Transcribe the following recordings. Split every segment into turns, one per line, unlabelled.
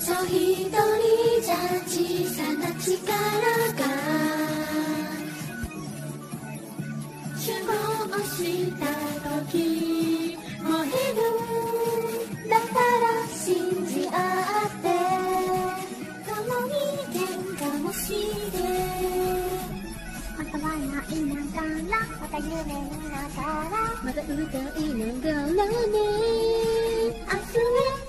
そう一人じゃ小さな力が集合した時燃える。だから信じ合って共に喧嘩もしてまた笑いながらまた夢見ながらまた歌いながらね。溢れ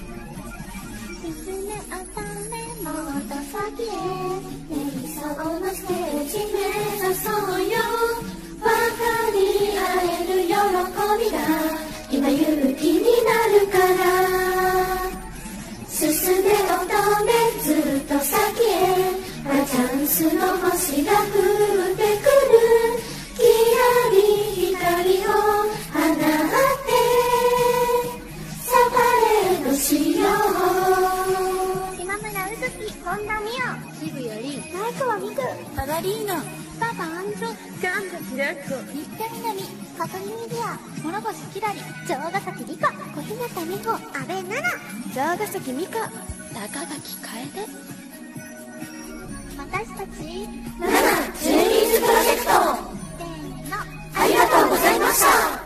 水ねあためもっと先へ理想のステージ目指そうよ。分かり合える喜びが今勇気になるから進んで乙女ずっと先へチャンスの星が降ってくる。きらり光を放ってサパレートしよう。島村うずき、本田美桜、渋谷凛、前川美久、パガリーノ、パパアンズ、ガンザキラッコ、新田みなみ、片耳ディア、諸星きらり、城ヶ崎理香、小日向美穂、阿部奈々、城ヶ崎美香、高垣楓。私たち7ジェニーズプロジェクトせーの、ありがとうございました。